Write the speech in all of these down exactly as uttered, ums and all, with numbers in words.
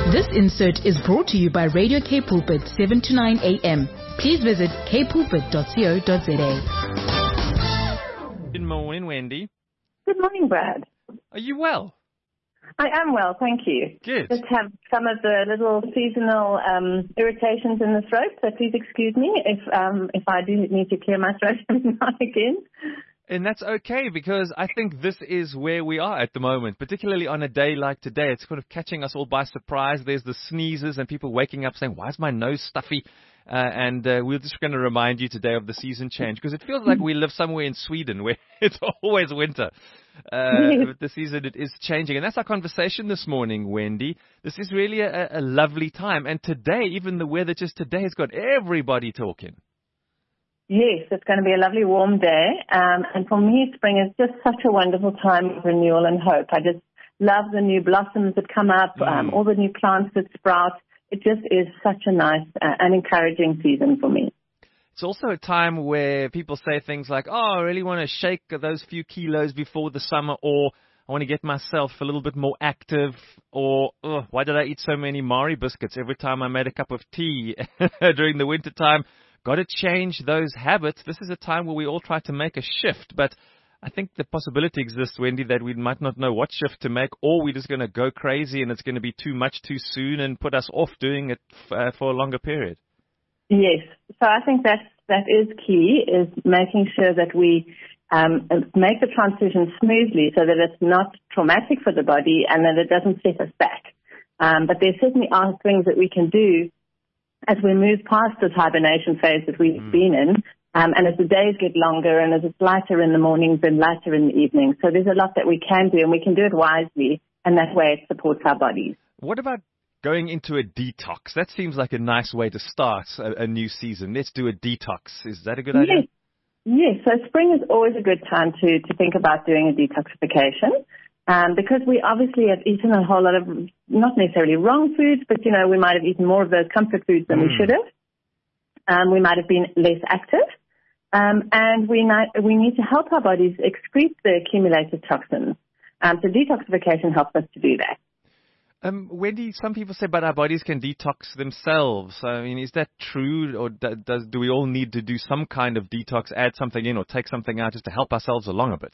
This insert is brought to you by Radio K Pulpit, seven to nine a.m. Please visit k pulpit dot co dot za. Good morning, Wendy. Good morning, Brad. Are you well? I am well, thank you. Good. Just have some of the little seasonal um, irritations in the throat, so please excuse me if um, if I do need to clear my throat every now and again. And that's okay, because I think this is where we are at the moment, particularly on a day like today. It's kind of catching us all by surprise. There's the sneezes and people waking up saying, why is my nose stuffy? Uh, and uh, we're just going to remind you today of the season change, because it feels like we live somewhere in Sweden where it's always winter. Uh, but the season, it is changing. And that's our conversation this morning, Wendy. This is really a, a lovely time. And today, even the weather just today has got everybody talking. Yes, it's going to be a lovely warm day. Um, and for me, spring is just such a wonderful time of renewal and hope. I just love the new blossoms that come up, mm. um, all the new plants that sprout. It just is such a nice uh, and encouraging season for me. It's also a time where people say things like, oh, I really want to shake those few kilos before the summer, or I want to get myself a little bit more active, or oh, why did I eat so many Mari biscuits every time I made a cup of tea during the winter time? Got to change those habits. This is a time where we all try to make a shift, but I think the possibility exists, Wendy, that we might not know what shift to make, or we're just going to go crazy and it's going to be too much too soon and put us off doing it f- uh, for a longer period. Yes. So I think that that is key, is making sure that we um, make the transition smoothly so that it's not traumatic for the body and that it doesn't set us back. Um, but there certainly are things that we can do as we move past this hibernation phase that we've mm. been in, um, and as the days get longer and as it's lighter in the mornings and lighter in the evenings. So there's a lot that we can do, and we can do it wisely, and that way it supports our bodies. What about going into a detox? That seems like a nice way to start a, a new season. Let's do a detox. Is that a good idea? Yes. Yes. So spring is always a good time to, to think about doing a detoxification. Um, because we obviously have eaten a whole lot of, not necessarily wrong foods, but, you know, we might have eaten more of those comfort foods than mm. we should have. Um, we might have been less active. Um, and we, might, we need to help our bodies excrete the accumulated toxins. Um, so detoxification helps us to do that. Um, Wendy, some people say, but our bodies can detox themselves. I mean, is that true? Or do, does, do we all need to do some kind of detox, add something in or take something out just to help ourselves along a bit?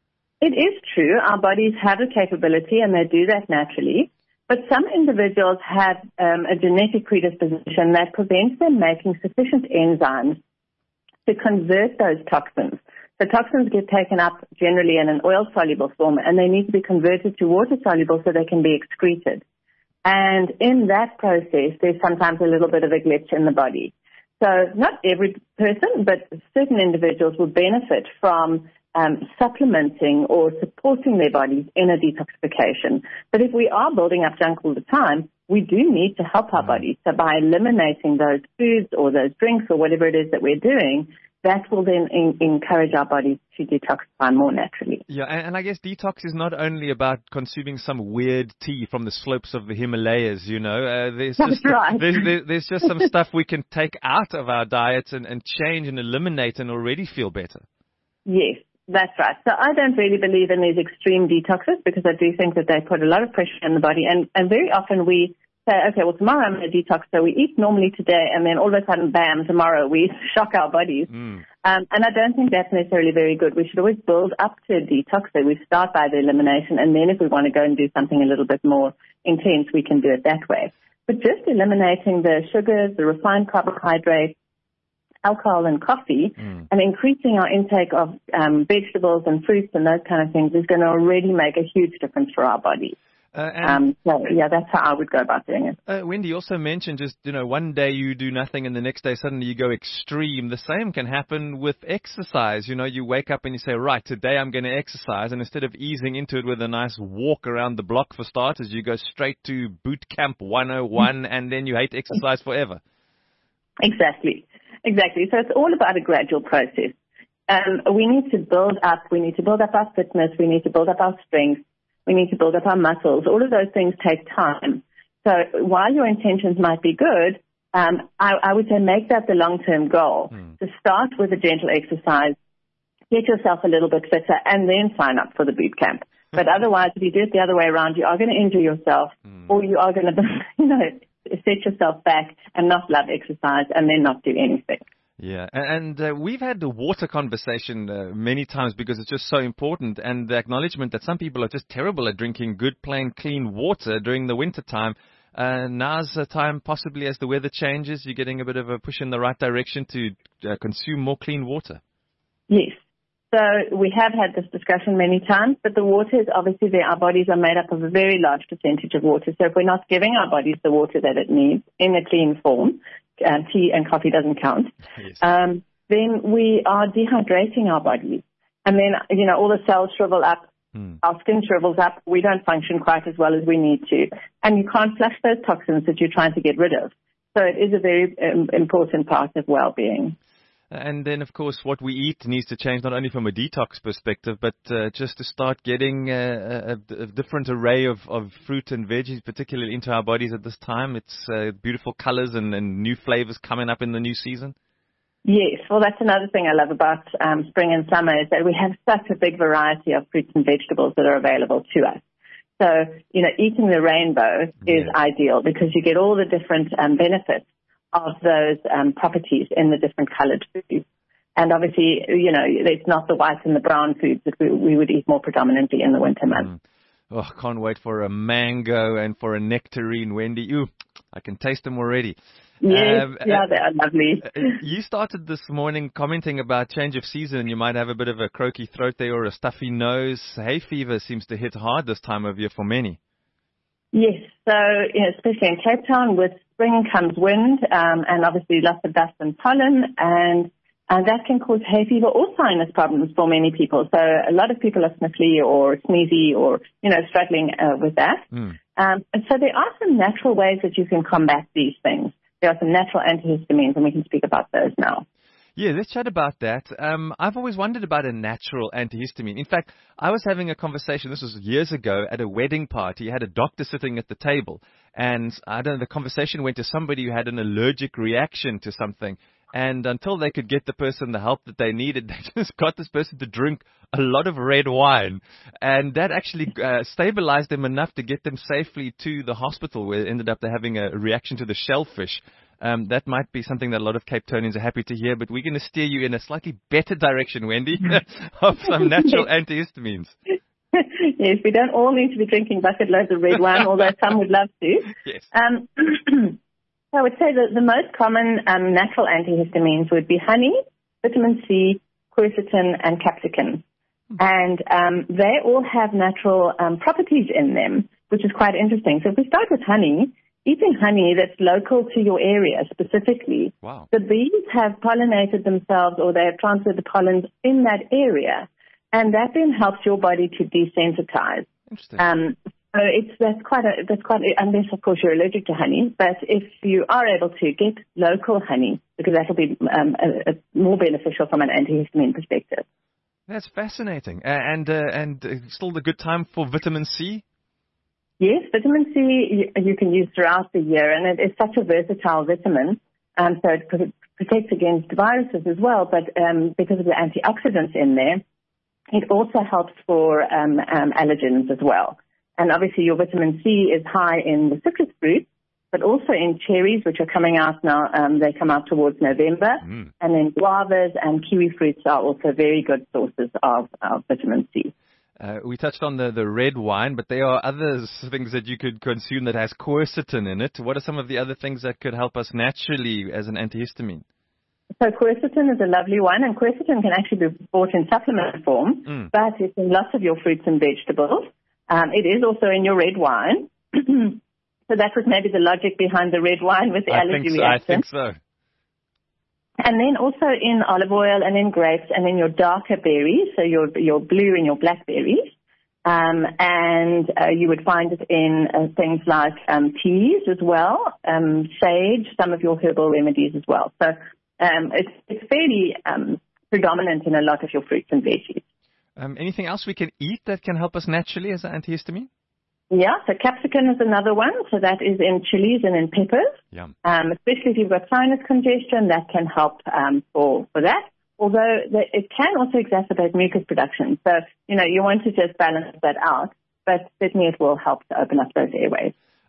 It is true. Our bodies have the capability and they do that naturally. But some individuals have um, a genetic predisposition that prevents them making sufficient enzymes to convert those toxins. The toxins get taken up generally in an oil-soluble form, and they need to be converted to water-soluble so they can be excreted. And in that process, there's sometimes a little bit of a glitch in the body. So not every person, but certain individuals will benefit from Um, supplementing or supporting their bodies in a detoxification. But if we are building up junk all the time, we do need to help our bodies. So by eliminating those foods or those drinks or whatever it is that we're doing, that will then in- encourage our bodies to detoxify more naturally. Yeah, and, and I guess detox is not only about consuming some weird tea from the slopes of the Himalayas, you know. Uh, there's That's just, right. There's, there, there's just some stuff we can take out of our diets and, and change and eliminate and already feel better. Yes. That's right. So I don't really believe in these extreme detoxes because I do think that they put a lot of pressure on the body. And, and very often we say, okay, well, tomorrow I'm going to detox. So we eat normally today and then all of a sudden, bam, tomorrow we shock our bodies. Mm. Um, and I don't think that's necessarily very good. We should always build up to a detox. So we start by the elimination. And then if we want to go and do something a little bit more intense, we can do it that way. But just eliminating the sugars, the refined carbohydrates, alcohol and coffee, mm. and increasing our intake of um, vegetables and fruits and those kind of things is going to already make a huge difference for our bodies. Uh, um, so, yeah, that's how I would go about doing it. Uh, Wendy, you also mentioned just, you know, one day you do nothing and the next day suddenly you go extreme. The same can happen with exercise. You know, you wake up and you say, right, today I'm going to exercise. And instead of easing into it with a nice walk around the block for starters, you go straight to boot camp one oh one and then you hate exercise forever. Exactly. Exactly. So it's all about a gradual process. Um, we need to build up, we need to build up our fitness, we need to build up our strength, we need to build up our muscles. All of those things take time. So while your intentions might be good, um, I, I would say make that the long-term goal. Mm. To start with a gentle exercise, get yourself a little bit fitter, and then sign up for the boot camp. But otherwise, if you do it the other way around, you are going to injure yourself. Mm. mm. or you are going to, you know, set yourself back and not love exercise and then not do anything. Yeah, and uh, we've had the water conversation uh, many times because it's just so important, and the acknowledgement that some people are just terrible at drinking good, plain, clean water during the winter time. Uh, now's the time, possibly as the weather changes, you're getting a bit of a push in the right direction to uh, consume more clean water. Yes. So we have had this discussion many times, but the water is obviously there. Our bodies are made up of a very large percentage of water. So if we're not giving our bodies the water that it needs in a clean form, um, tea and coffee doesn't count, yes. um, then we are dehydrating our bodies. And then, you know, all the cells shrivel up. Hmm. Our skin shrivels up. We don't function quite as well as we need to. And you can't flush those toxins that you're trying to get rid of. So it is a very um, important part of well-being. And then, of course, what we eat needs to change, not only from a detox perspective, but uh, just to start getting uh, a, a different array of, of fruit and veggies, particularly into our bodies at this time. It's uh, beautiful colors and, and new flavors coming up in the new season. Yes, well, that's another thing I love about um, spring and summer is that we have such a big variety of fruits and vegetables that are available to us. So, you know, eating the rainbow is yeah. ideal because you get all the different um, benefits of those um, properties in the different colored foods. And obviously, you know, it's not the white and the brown foods that we, we would eat more predominantly in the winter months. Mm. Oh, can't wait for a mango and for a nectarine, Wendy. Ooh, I can taste them already. Yes, um, yeah, they are lovely. You started this morning commenting about change of season. You might have a bit of a croaky throat there or a stuffy nose. Hay fever seems to hit hard this time of year for many. Yes, so you know, especially in Cape Town, with spring comes wind um, and obviously lots of dust and pollen, and and that can cause hay fever or sinus problems for many people. So a lot of people are sniffly or sneezy or, you know, struggling uh, with that. Mm. Um, and so there are some natural ways that you can combat these things. There are some natural antihistamines, and we can speak about those now. Yeah, let's chat about that. Um, I've always wondered about a natural antihistamine. In fact, I was having a conversation, this was years ago, at a wedding party. You had a doctor sitting at the table, and I don't know, the conversation went to somebody who had an allergic reaction to something. And until they could get the person the help that they needed, they just got this person to drink a lot of red wine. And that actually uh, stabilized them enough to get them safely to the hospital, where they ended up having a reaction to the shellfish. Um, that might be something that a lot of Cape Townians are happy to hear, but we're going to steer you in a slightly better direction, Wendy, of some natural antihistamines. Yes, we don't all need to be drinking bucket loads of red wine, although some would love to. Yes. Um, I would say that the most common um, natural antihistamines would be honey, vitamin C, quercetin, and capsicum. Mm. And um, they all have natural um, properties in them, which is quite interesting. So if we start with honey, eating honey that's local to your area specifically, wow. the bees have pollinated themselves or they have transferred the pollens in that area, and that then helps your body to desensitize. Interesting. Um, So it's that's quite a that's quite a, unless of course you're allergic to honey. But if you are able to get local honey, because that will be um, a, a more beneficial from an antihistamine perspective. That's fascinating. Uh, and uh, and uh, still the good time for vitamin C. Yes, vitamin C you, you can use throughout the year, and it is such a versatile vitamin. Um, so it protects against viruses as well, but um, because of the antioxidants in there, it also helps for um, um, allergens as well. And obviously your vitamin C is high in the citrus fruits, but also in cherries, which are coming out now. Um, they come out towards November. Mm. And then guavas and kiwi fruits are also very good sources of, of vitamin C. Uh, we touched on the, the red wine, but there are other things that you could consume that has quercetin in it. What are some of the other things that could help us naturally as an antihistamine? So quercetin is a lovely one, and quercetin can actually be bought in supplement form, mm. but it's in lots of your fruits and vegetables. Um, it is also in your red wine. So that was maybe the logic behind the red wine with the I allergy think so, reaction. I think so. And then also in olive oil and in grapes and in your darker berries, so your your blue and your blackberries. Um, and uh, you would find it in uh, things like um, teas as well, um, sage, some of your herbal remedies as well. So um, it's, it's fairly um, predominant in a lot of your fruits and veggies. Um, anything else we can eat that can help us naturally as an antihistamine? Yeah, so capsicum is another one. So that is in chilies and in peppers. Yum. Um, especially if you've got sinus congestion, that can help um, for, for that. Although the, it can also exacerbate mucus production. So, you know, you want to just balance that out, but certainly it will help to open up those airways.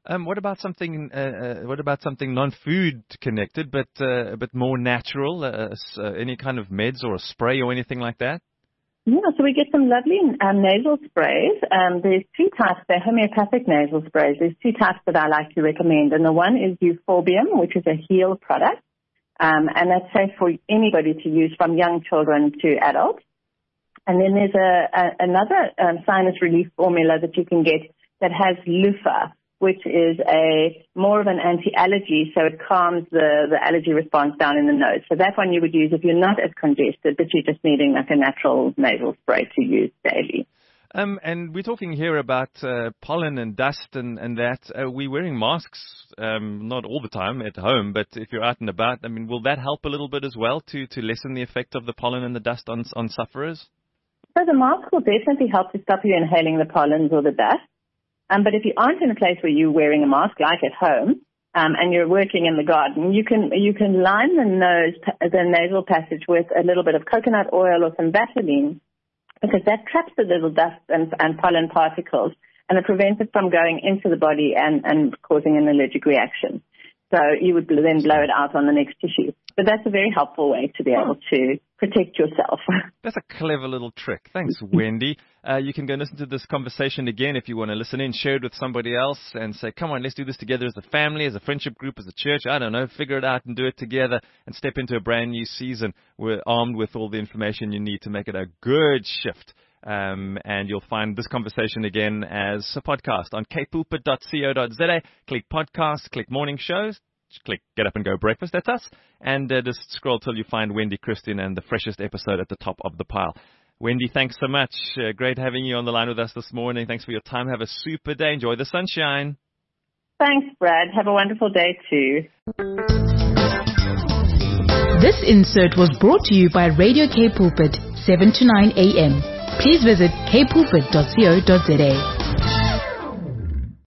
Um, what about something? Uh, uh, what about something non-food connected, but uh, a bit more natural? Uh, uh, any kind of meds or a spray or anything like that? Yeah, so we get some lovely um, nasal sprays. Um, there's two types. They're homeopathic nasal sprays. There's two types that I like to recommend, and the one is Euphorbium, which is a heel product, um, and that's safe for anybody to use, from young children to adults. And then there's a, a another um, sinus relief formula that you can get that has Loofah, which is a more of an anti-allergy, so it calms the, the allergy response down in the nose. So that one you would use if you're not as congested, but you're just needing like a natural nasal spray to use daily. Um, and we're talking here about uh, pollen and dust and, and that. Uh, we're wearing masks, um, not all the time at home, but if you're out and about, I mean, will that help a little bit as well to, to lessen the effect of the pollen and the dust on, on sufferers? So the mask will definitely help to stop you inhaling the pollens or the dust. Um, but if you aren't in a place where you're wearing a mask, like at home, um, and you're working in the garden, you can you can line the nose, the nasal passage with a little bit of coconut oil or some Vaseline, because that traps the little dust and, and pollen particles, and it prevents it from going into the body and, and causing an allergic reaction. So you would then blow it out on the next tissue. But that's a very helpful way to be able to protect yourself. That's a clever little trick. Thanks, Wendy. Uh, you can go and listen to this conversation again if you want to listen in, share it with somebody else and say, come on, let's do this together as a family, as a friendship group, as a church. I don't know, figure it out and do it together and step into a brand new season. We're armed with all the information you need to make it a good shift. Um, and you'll find this conversation again as a podcast on k pulpit dot co dot z a. Click podcast, click morning shows, click Get Up and Go Breakfast, that's us, and uh, just scroll till you find Wendy Christian and the freshest episode at the top of the pile. Wendy, thanks so much. Uh, great having you on the line with us this morning. Thanks for your time. Have a super day. Enjoy the sunshine. Thanks, Brad. Have a wonderful day too. This insert was brought to you by Radio K Pulpit, seven to nine a.m. Please visit k pulpit dot co dot z a.